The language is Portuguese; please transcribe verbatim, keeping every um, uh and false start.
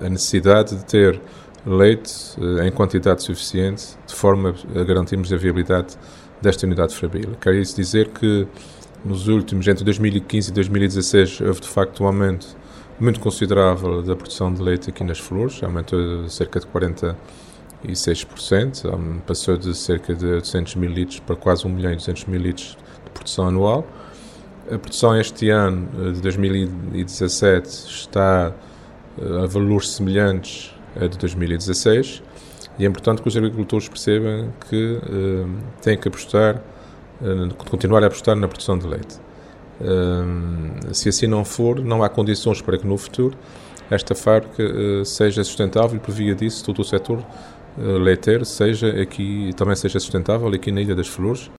a necessidade de ter leite em quantidade suficiente, de forma a garantirmos a viabilidade desta unidade fabril. Quer isso dizer que nos últimos, entre dois mil e quinze e dois mil e dezasseis, houve de facto um aumento muito considerável da produção de leite aqui nas Flores, aumentou de cerca de quarenta e seis por cento, passou de cerca de oitocentos mil litros para quase um milhão e duzentos mil litros de produção anual. A produção este ano, de dois mil e dezassete, está a valores semelhantes a de dois mil e dezasseis, e é importante que os agricultores percebam que uh, têm que apostar, uh, continuar a apostar na produção de leite. Uh, se assim não for, não há condições para que no futuro esta fábrica uh, seja sustentável, e por via disso todo o setor uh, leiteiro seja aqui, também seja sustentável aqui na Ilha das Flores.